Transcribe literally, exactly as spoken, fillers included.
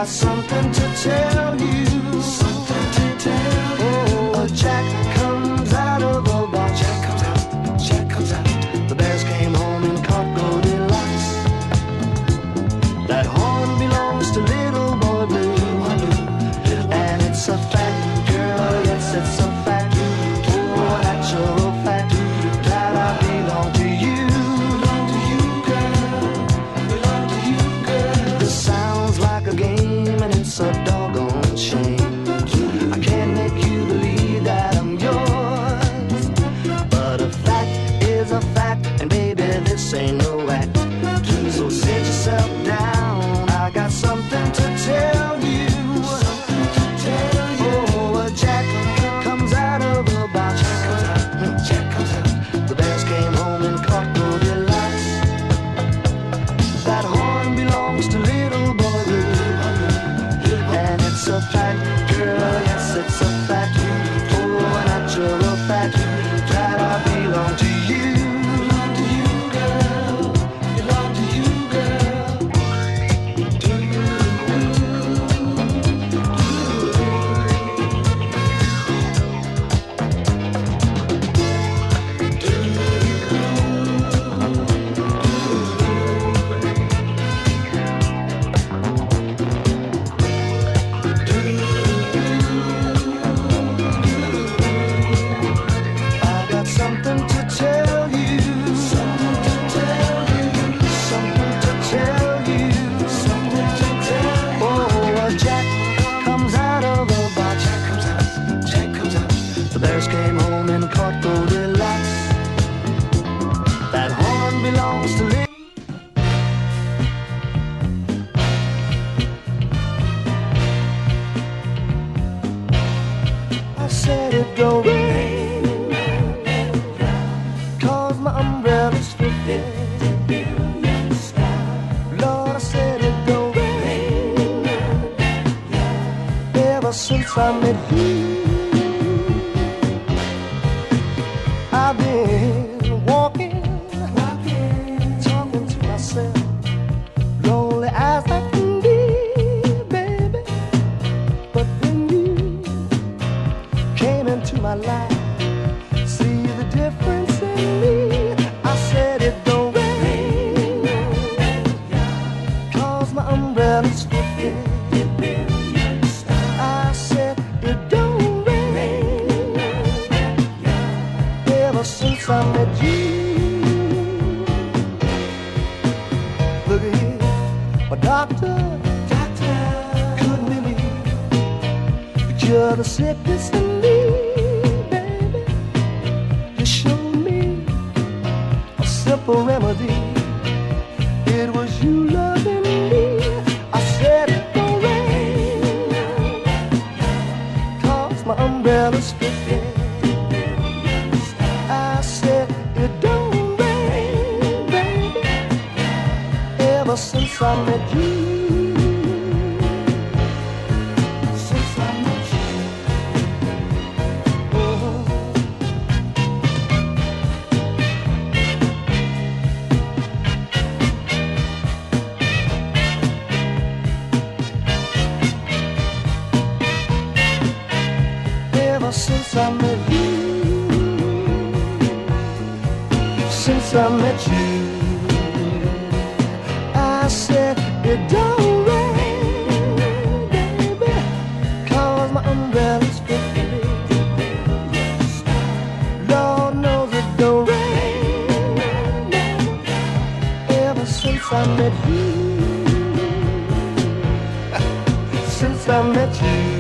got something to tell you. Something to tell you. Oh, a Jack comes out of a box. Jack comes out. Jack comes out. The bears came home and caught Goldilocks. That horn belongs to little boy Blue, and it's a fact, girl. Yes, it's a fact. Oh, natural fact that I belong to you. Belong to you, girl. Belong to you, girl. This sounds like a game, and it's a doggone shame. I can't make you believe that I'm yours, but a fact is a fact, and baby, this ain't no act. So sit yourself down. I got something to tell you. Something to tell you. Oh, a Jack comes out of a box. Jack comes out. The bears came home and caught Goldilocks. That horn belongs to little boy Blue, and it's a fact, girl. Yes, it's a fact. Oh, a natural fact that I belong to you. Belong to you, girl. Belong to you, girl. Do you? I got something to tell you. Something to tell you. Something to tell you. Something to tell you. Oh, a Jack comes out of a box. Jack comes out. Jack comes out. The bears came home and caught Goldilocks. That horn belongs to little. I said it don't rain, cause my umbrella's fifty. Lord, I said it don't rain. Ever since I met you, I've been walking, talking to myself, lonely as I can be, baby. But when you came into my life, see the difference in me. I said it don't rain, cause my umbrella's fifty. I said it don't rain, ever since I met you. Look at here, my doctor, doctor couldn't believe the cure the sickness in me, baby. You showed me a simple remedy. It was you loving me. I said it don't rain, cause my umbrella's fifty. I said it don't rain, baby, ever since I met you. Since I met you. Ever since I met you, since I met you, I said it don't rain, baby, cause my umbrella's fifty. Lord knows it don't rain, ever since I met you, since I met you.